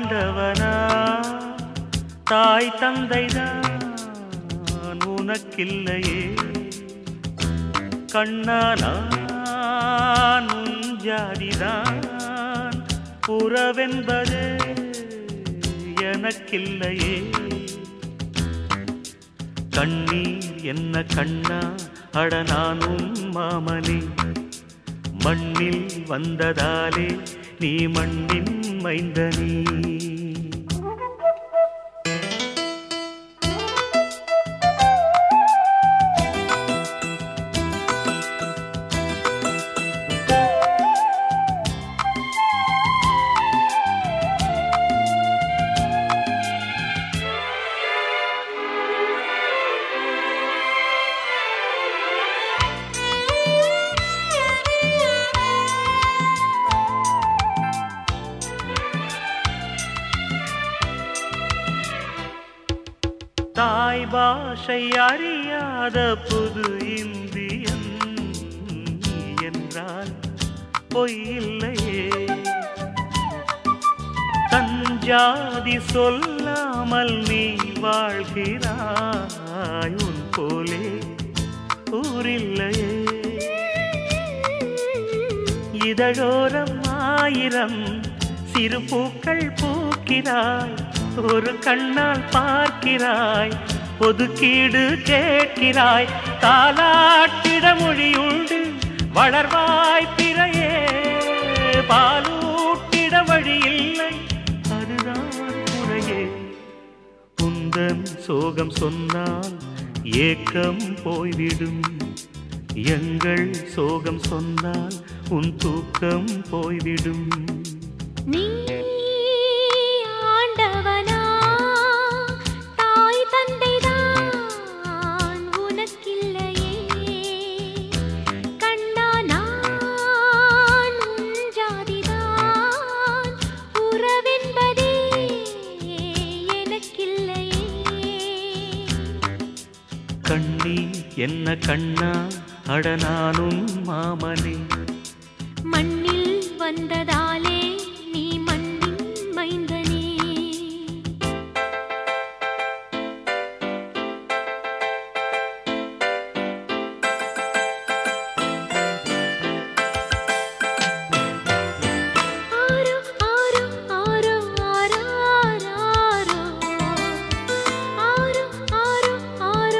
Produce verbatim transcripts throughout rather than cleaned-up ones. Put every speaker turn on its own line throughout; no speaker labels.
ஆண்டவனா தாய் தந்தைதான் உனக்கில்லையே கண்ணா நான் உன் ஜாதிதான் உறவென்பது எனக்கில்லையே கண்ணீர் என்ன கண்ணா அட நானும் மாமனே மண்ணில் வந்ததாலே நீ மண்ணின் மைந்தனே தாய் பாஷை அறியாத புது இந்தியன் என்றால் பொய்யில்லையே தஞ்சாதி சொல்லாமல் நீ வாழ்கிறாய் உன் போலே ஊரில்லையே இதழோரம் ஆயிரம் சிறு பூக்கள் பூக்கிறாய் ஒரு கண்ணால் பார்க்கிறாய் ஒதுக்கீடு கேட்கிறாய் தாலாட்டிட மொழியுண்டு வளர்வாய் பிறையே பாலூட்டிட வழியில்லை அதுதான் முறையே உந்தன் சோகம் சொன்னால் ஏக்கம் போய்விடும் எங்கள் சோகம் சொன்னால் உன் தூக்கம் போய்விடும்
நீ
கண்ணீர் என்ன கண்ணா அட நானும் மாமனே
மண்ணில் வந்ததாலே நீ மண்ணின் மைந்தனே ஆரோ ஆரோ ஆரோ ஆரோ ஆரோ ஆரோ ஆரோ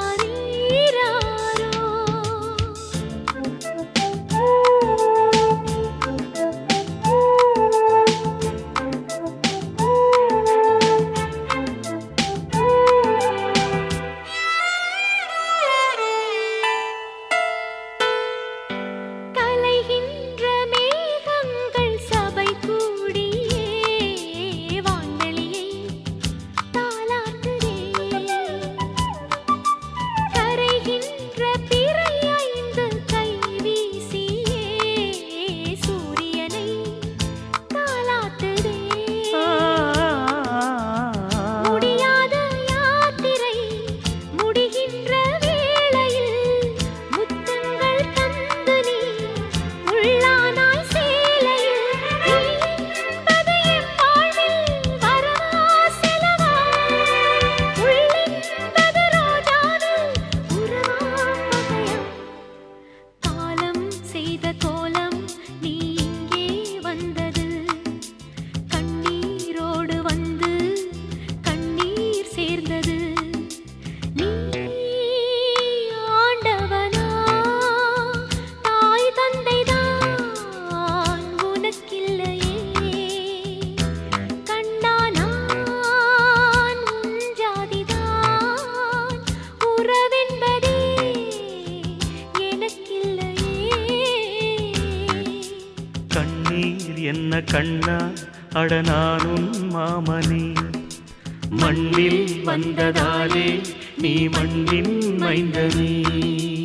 என்ன கண்ணா அட நானும் மாமனே மண்ணில் வந்ததாலே நீ மண்ணின் மைந்தனே